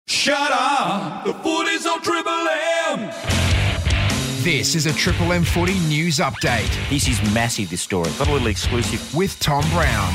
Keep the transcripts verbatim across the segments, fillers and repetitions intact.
Shut up! The footy's on Triple M! This is a Triple M Footy News Update. This is massive, this story. Got a little exclusive. With Tom Brown.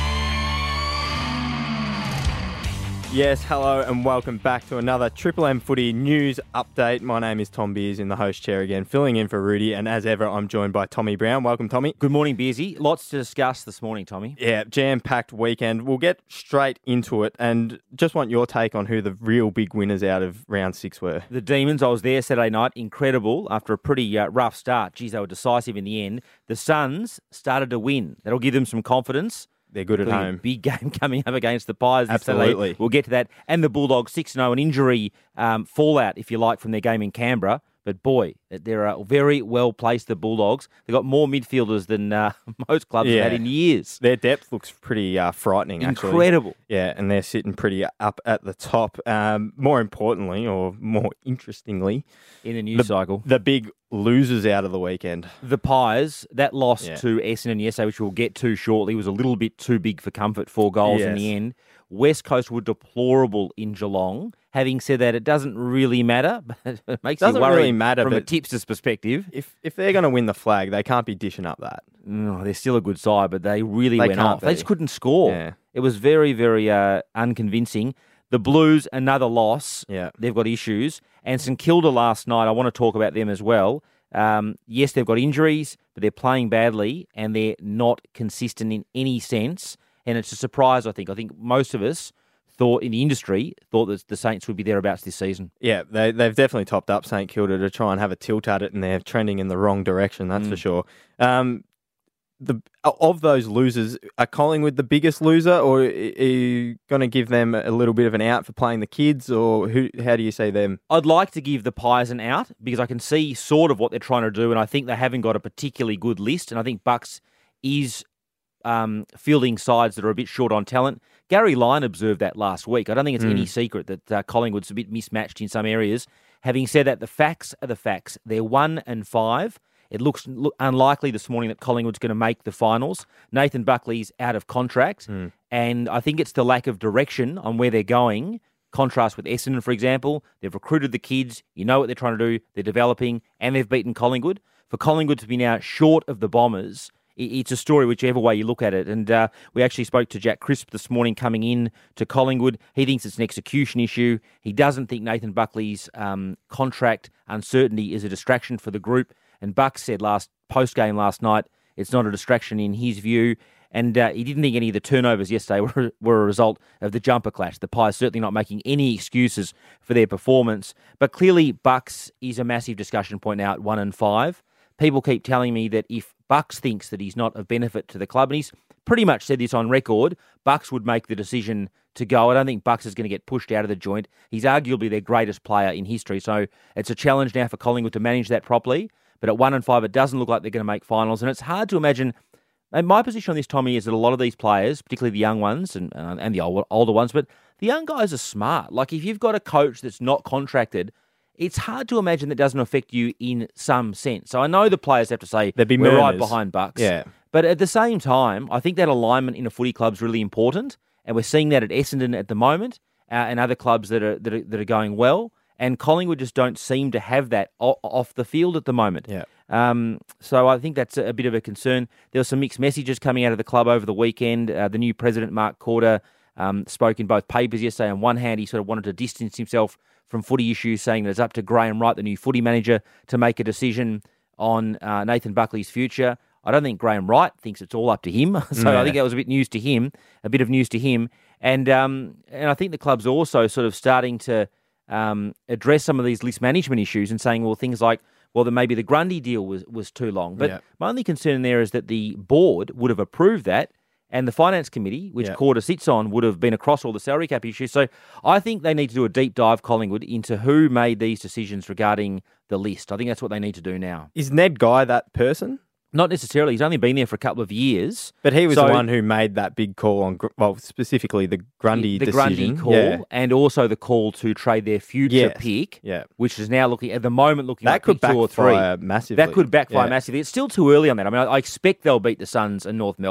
Yes, hello and welcome back to another Triple M Footy News Update. My name is Tom Beers in the host chair again, filling in for Rudy, and as ever, I'm joined by Tommy Brown. Welcome, Tommy. Good morning, Beersy. Lots to discuss this morning, Tommy. Yeah, jam-packed weekend. We'll get straight into it and just want your take on who the real big winners out of round six were. The Demons, I was there Saturday night, incredible. After a pretty uh, rough start, geez, they were decisive in the end. The Suns started to win. That'll give them some confidence. They're good at home. Big game coming up against the Pies. Absolutely. Saturday. We'll get to that. And the Bulldogs, six and oh, an injury um, fallout, if you like, from their game in Canberra. But boy, they're uh, very well placed, the Bulldogs. They've got more midfielders than uh, most clubs Yeah. have had in years. Their depth looks pretty uh, frightening, actually. Incredible. Yeah, and they're sitting pretty up at the top. Um, more importantly, or more interestingly, In the news the, cycle. the big losers out of the weekend. The Pies, that loss Yeah. to Essendon yesterday, which we'll get to shortly, was a little bit too big for comfort, four goals in Yes. the end. West Coast were deplorable in Geelong. Having said that, it doesn't really matter, but it makes Doesn't you worry really matter, from a but- tipster's perspective. If if they're going to win the flag, they can't be dishing up that. No, they're still a good side, but they really They went can't off. They be. just couldn't score. Yeah. It was very, very uh, unconvincing. The Blues, another loss. Yeah. They've got issues. And St Kilda last night, I want to talk about them as well. Um, yes, they've got injuries, but they're playing badly and they're not consistent in any sense. And it's a surprise, I think. I think most of us thought in the industry thought that the Saints would be thereabouts this season. Yeah, they, they've definitely topped up St Kilda to try and have a tilt at it, and they're trending in the wrong direction, that's Mm. for sure. Um, the Of those losers, are Collingwood the biggest loser, or are you going to give them a little bit of an out for playing the kids, or who? How do you see them? I'd like to give the Pies an out because I can see sort of what they're trying to do, and I think they haven't got a particularly good list, and I think Bucks is um, fielding sides that are a bit short on talent. Gary Lyon observed that last week. I don't think it's Mm. any secret that uh, Collingwood's a bit mismatched in some areas. Having said that, the facts are the facts. They're one and five. It looks look unlikely this morning that Collingwood's going to make the finals. Nathan Buckley's out of contract, Mm. and I think it's the lack of direction on where they're going. Contrast with Essendon, for example. They've recruited the kids. You know what they're trying to do. They're developing, and they've beaten Collingwood. For Collingwood to be now short of the Bombers, it's a story whichever way you look at it. And uh, we actually spoke to Jack Crisp this morning coming in to Collingwood. He thinks it's an execution issue. He doesn't think Nathan Buckley's um, contract uncertainty is a distraction for the group. And Buck said last post-game last night, it's not a distraction in his view. And uh, he didn't think any of the turnovers yesterday were, were a result of the jumper clash. The Pies certainly not making any excuses for their performance. But clearly Bucks is a massive discussion point now at one and five. People keep telling me that if Bucks thinks that he's not of benefit to the club, and he's pretty much said this on record, Bucks would make the decision to go. I don't think Bucks is going to get pushed out of the joint. He's arguably their greatest player in history, so it's a challenge now for Collingwood to manage that properly. But at one and five, it doesn't look like they're going to make finals, and it's hard to imagine. And my position on this, Tommy, is that a lot of these players, particularly the young ones and uh, and the old, older ones, but the young guys are smart. Like if you've got a coach that's not contracted, it's hard to imagine that doesn't affect you in some sense. So I know the players have to say, There'd be we're right murmurs. behind Bucks. Yeah. But at the same time, I think that alignment in a footy club is really important. And we're seeing that at Essendon at the moment uh, and other clubs that are, that are that are going well. And Collingwood just don't seem to have that o- off the field at the moment. Yeah. Um, so I think that's a, a bit of a concern. There were some mixed messages coming out of the club over the weekend. Uh, the new president, Mark Corder, um, spoke in both papers yesterday. On one hand, he sort of wanted to distance himself from footy issues, saying that it's up to Graham Wright, the new footy manager, to make a decision on uh, Nathan Buckley's future. I don't think Graham Wright thinks it's all up to him. So Yeah. I think that was a bit news to him, a bit of news to him. And um, and I think the club's also sort of starting to um, address some of these list management issues and saying, well, things like, well, then maybe the Grundy deal was, was too long. But Yeah. my only concern there is that the board would have approved that, and the finance committee, which Yeah. Corder sits on, would have been across all the salary cap issues. So I think they need to do a deep dive, Collingwood, into who made these decisions regarding the list. I think that's what they need to do now. Is Ned Guy that person? Not necessarily. He's only been there for a couple of years. But he was So- the one who made that big call on, Gr- well, specifically the Grundy the decision. Grundy call, Yeah. and also the call to trade their future Yes. pick, Yeah. which is now looking, at the moment, looking That like could pick two or three. backfire massively. That could backfire Yeah. massively. It's still too early on that. I mean, I, I expect they'll beat the Suns and North Melbourne.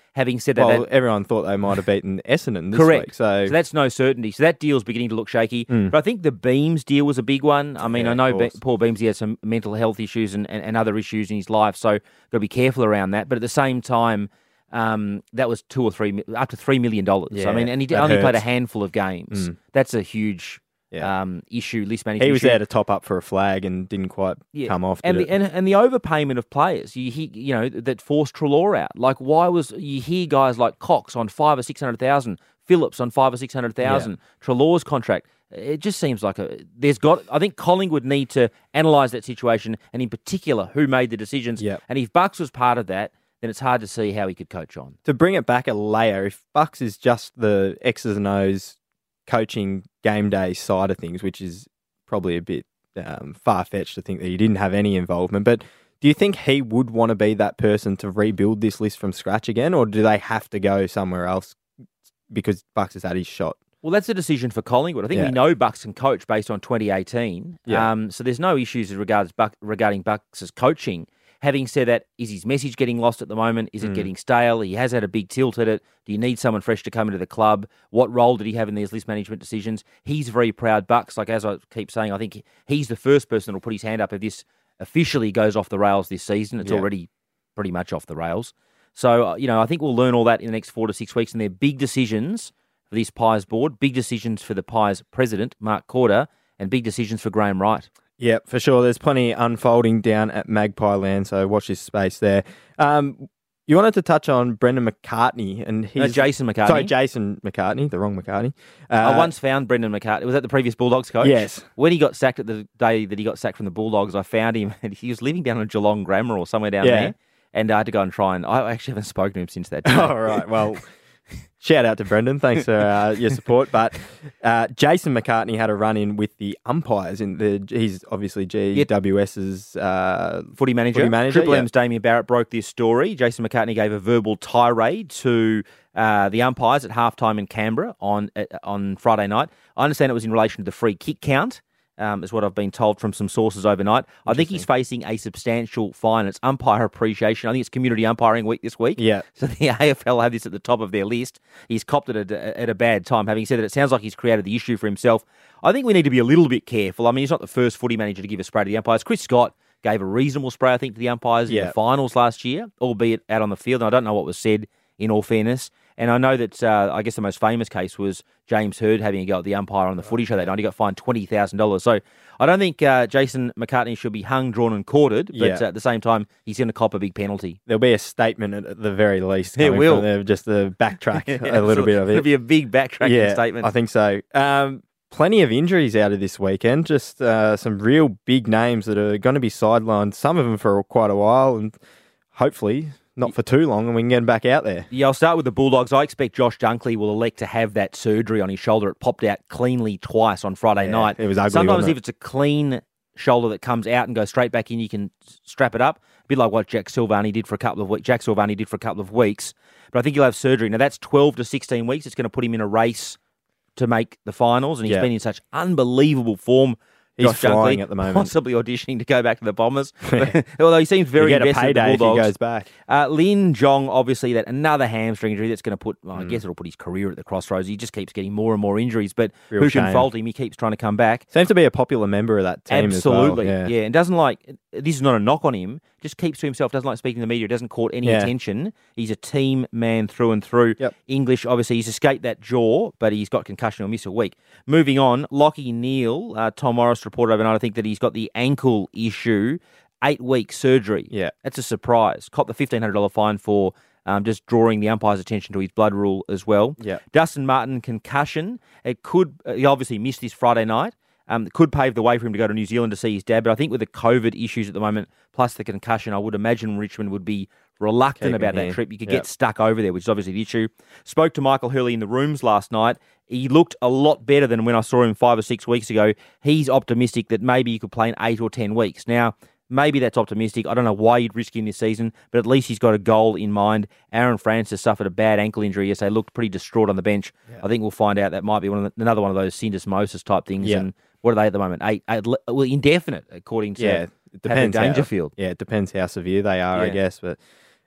Having said that, Well, that everyone thought they might have beaten Essendon this correct. week. So, So that's no certainty. So that deal's beginning to look shaky. But I think the Beams deal was a big one. I mean, Yeah, I know of Be- course. Paul Beamsley had some mental health issues and, and, and other issues in his life, so got to be careful around that. But at the same time, um, that was two or three, mi- up to three million dollars. I Yeah, mean, and he that only played a hurts. handful of games. Mm. That's a huge Yeah. um, issue. List management. he was issue. there to top up for a flag and didn't quite Yeah. come off. and did the, it? and and the overpayment of players, you he, you know, that forced Treloar out. Like, why was you hear guys like Cox on five or six hundred thousand, Phillips on five or six hundred thousand, Treloar's contract? It just seems like a there's got. I think Collingwood need to analyse that situation, and in particular, who made the decisions. Yep. And if Bucks was part of that, then it's hard to see how he could coach on. To bring it back a layer, if Bucks is just the X's and O's coaching game day side of things, which is probably a bit um, far-fetched to think that he didn't have any involvement, but do you think he would want to be that person to rebuild this list from scratch again, or do they have to go somewhere else because Bucks has had his shot? Well, that's a decision for Collingwood. I think Yeah. we know Bucks can coach based on twenty eighteen. Yeah. Um, so there's no issues as regards Buck, regarding Bucks' coaching. Having said that, is his message getting lost at the moment? Is it Mm. getting stale? He has had a big tilt at it. Do you need someone fresh to come into the club? What role did he have in these list management decisions? He's very proud Bucks. Like, as I keep saying, I think he's the first person that will put his hand up if this officially goes off the rails this season. It's Yeah. already pretty much off the rails. So, uh, you know, I think we'll learn all that in the next four to six weeks, and they're big decisions for this Pies board, big decisions for the Pies president, Mark Corder, and big decisions for Graham Wright. Yeah, for sure. There's plenty unfolding down at Magpie Land, so watch this space there. Um, you wanted to touch on Brendan McCartney and his... No, Jason McCartney. Sorry, Jason McCartney, the wrong McCartney. Uh, I once found Brendan McCartney. Was that the previous Bulldogs coach? Yes. When he got sacked at the day that he got sacked from the Bulldogs, I found him, and he was living down in Geelong Grammar or somewhere down Yeah. there. And I had to go and try and... I actually haven't spoken to him since that day. All right, well... Shout out to Brendan. Thanks for uh, your support. But uh, Jason McCartney had a run-in with the umpires. In the He's obviously G W S's uh, Footy manager. Footy manager, Triple yeah. M's Damien Barrett broke this story. Jason McCartney gave a verbal tirade to uh, the umpires at halftime in Canberra on uh, on Friday night. I understand it was in relation to the free kick count, um, is what I've been told from some sources overnight. I think he's facing a substantial fine. It's umpire appreciation. I think it's community umpiring week this week. Yeah. So the A F L have this at the top of their list. He's copped it at a, at a bad time. Having said that, it sounds like he's created the issue for himself. I think we need to be a little bit careful. I mean, he's not the first footy manager to give a spray to the umpires. Chris Scott gave a reasonable spray, I think, to the umpires in Yeah. the finals last year, albeit out on the field. And I don't know what was said, in all fairness. And I know that, uh, I guess the most famous case was James Hird having a go at the umpire on the footy show that night. He got fined twenty thousand dollars. So I don't think uh, Jason McCartney should be hung, drawn and quartered. But Yeah. uh, at the same time, he's going to cop a big penalty. There'll be a statement at- at the very least. There coming will. from there, just to backtrack a little bit of It'll it. be a big backtracking yeah, statement. I think so. Um, plenty of injuries out of this weekend. Just uh, some real big names that are going to be sidelined. Some of them for quite a while, and hopefully not for too long, and we can get them back out there. Yeah, I'll start with the Bulldogs. I expect Josh Dunkley will elect to have that surgery on his shoulder. It popped out cleanly twice on Friday Yeah, night. it was ugly, Sometimes wasn't if it? it's a clean shoulder that comes out and goes straight back in, you can s- strap it up. A bit like what Jack Silvani did for a couple of weeks. Jack Silvani did for a couple of weeks. But I think he'll have surgery. Now, that's twelve to sixteen weeks. It's going to put him in a race to make the finals, and he's Yeah. been in such unbelievable form. He's Josh flying Dunkley, at the moment. possibly auditioning to go back to the Bombers. But, although he seems very you get a invested in the payday if he Bulldogs. goes back. Uh, Lin Jong, obviously, that another hamstring injury that's going to put, well, Hmm. I guess it'll put his career at the crossroads. He just keeps getting more and more injuries, but Real who can shame. fault him? He keeps trying to come back. Seems to be a popular member of that team Absolutely, as well. yeah. And doesn't like, this is not a knock on him, just keeps to himself, doesn't like speaking to the media, doesn't court any Yeah. attention. He's a team man through and through. Yep. English, obviously, he's escaped that jaw, but he's got concussion. He'll miss a week. Moving on, Lockie Neal, uh, Tom Morris reported overnight, I think, that he's got the ankle issue, eight-week surgery. Yeah. That's a surprise. Cop the fifteen hundred dollars fine for um, just drawing the umpire's attention to his blood rule as well. Yeah. Dustin Martin, concussion. It could, uh, he obviously missed this Friday night. Um, it could pave the way for him to go to New Zealand to see his dad. But I think with the COVID issues at the moment, plus the concussion, I would imagine Richmond would be reluctant Keep him about that here. trip. You could Yep. get stuck over there, which is obviously the issue. Spoke to Michael Hurley in the rooms last night. He looked a lot better than when I saw him five or six weeks ago. He's optimistic that maybe he could play in eight or ten weeks. Now, maybe that's optimistic. I don't know why you'd risk him this season, but at least he's got a goal in mind. Aaron Francis suffered a bad ankle injury yesterday, looked pretty distraught on the bench. I think we'll find out that might be one of the, another one of those syndesmosis type things. Yeah. And what are they at the moment? Eight, eight well, indefinite, according to Yeah, it Patrick depends. How, Dangerfield. yeah, it depends how severe they are, I Yeah. guess. But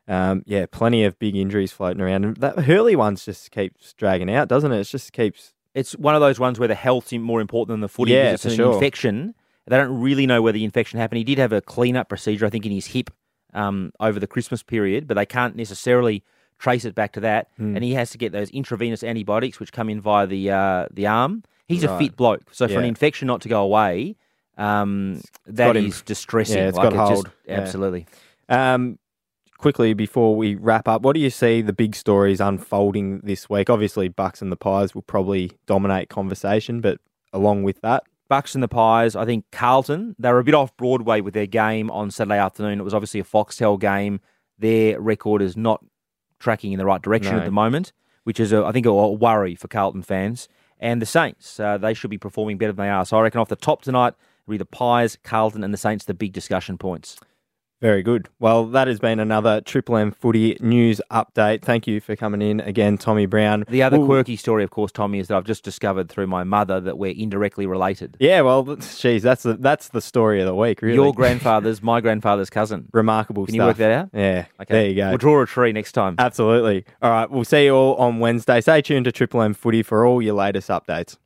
Um, yeah, plenty of big injuries floating around. And that Hurley one's just keeps dragging out, doesn't it? It just keeps... It's one of those ones where the health's more important than the footy. Yeah, because for it's an sure. infection. They don't really know where the infection happened. He did have a clean-up procedure, I think, in his hip um, over the Christmas period, but they can't necessarily trace it back to that. Mm. And he has to get those intravenous antibiotics, which come in via the uh, the arm. He's Right. a fit bloke. So for Yeah. an infection not to go away, um, that got him- is distressing. Yeah, it's like got it hold. Just, Yeah. Absolutely. Um, quickly, before we wrap up, what do you see the big stories unfolding this week? Obviously, Bucks and the Pies will probably dominate conversation, but along with that, Bucks and the Pies, I think Carlton, they were a bit off Broadway with their game on Saturday afternoon. It was obviously a Foxtel game. Their record is not tracking in the right direction No. at the moment, which is, a, I think, a worry for Carlton fans. And the Saints, uh, they should be performing better than they are. So I reckon off the top tonight, it'll be the Pies, Carlton and the Saints, the big discussion points. very good. Well, that has been another Triple M Footy news update. Thank you for coming in again, Tommy Brown. The other We'll- quirky story, of course, Tommy, is that I've just discovered through my mother that we're indirectly related. Yeah, well, geez, that's the, that's the story of the week, really. Your grandfather's my grandfather's cousin. Remarkable Can stuff. you work that out? Yeah, Okay. there you go. We'll draw a tree next time. Absolutely. All right, we'll see you all on Wednesday. Stay tuned to Triple M Footy for all your latest updates.